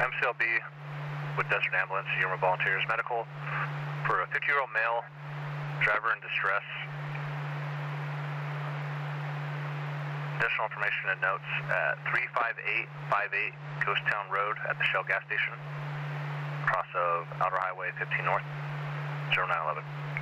MCLB with Desert Ambulance, Yuma Volunteers Medical for a 50-year-old male, driver in distress. Additional information and notes at 35858 Ghost Town Road at the Shell gas station, cross of Outer Highway 15 North, 0911.